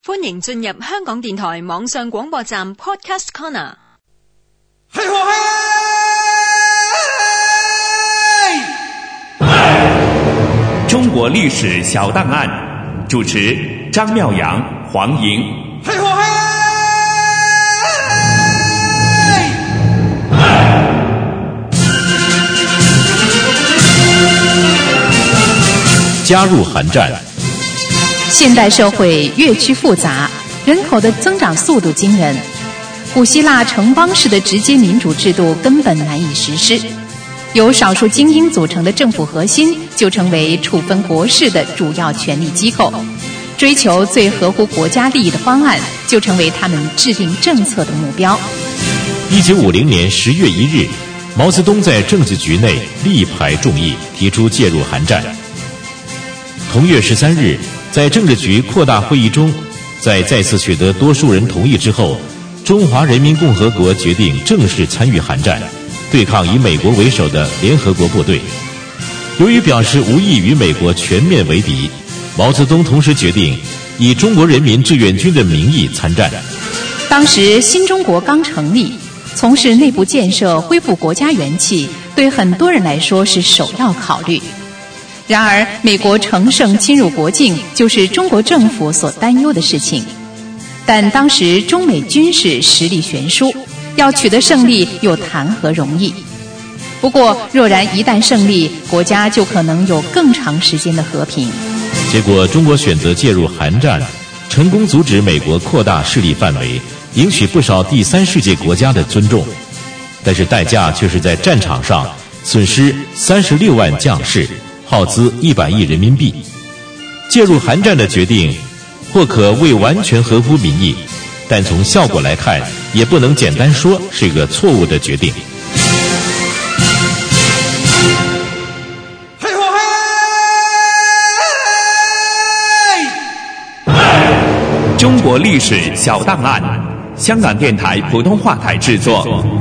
歡迎進入香港電台網上廣播站 Podcast Corner。 嘿吼嘿！ 中国历史小档案，主持张妙阳、黄莹。 嘿吼嘿！ 加入韩战。 现代社会越趋复杂，人口的增长速度惊人，古希腊城邦式的直接民主制度根本难以实施，由少数精英组成的政府核心就成为处分国事的主要权力机构，追求最合乎国家利益的方案就成为他们制定政策的目标。 1950年10月1日，毛泽东在政治局内力排众议，提出介入韩战。同月13日，在政治局扩大会议中，在再次取得多数人同意之后，中华人民共和国决定正式参与韩战，对抗以美国为首的联合国部队。由于表示无意与美国全面为敌，毛泽东同时决定以中国人民志愿军的名义参战。 当时新中国刚成立，从事内部建设、恢复国家元气，对很多人来说是首要考虑。然而，美国乘胜侵入国境，就是中国政府所担忧的事情。但当时中美军事实力悬殊，要取得胜利又谈何容易？不过，若然一旦胜利，国家就可能有更长时间的和平。 结果，中国选择介入韩战，成功阻止美国扩大势力范围，赢取不少第三世界国家的尊重。但是代价却是在战场上损失36万将士，耗资100亿人民币。介入韩战的决定或可未完全合乎民意，但从效果来看，也不能简单说是一个错误的决定。 嘿吼嘿！ 中国历史小档案，香港电台普通话台制作。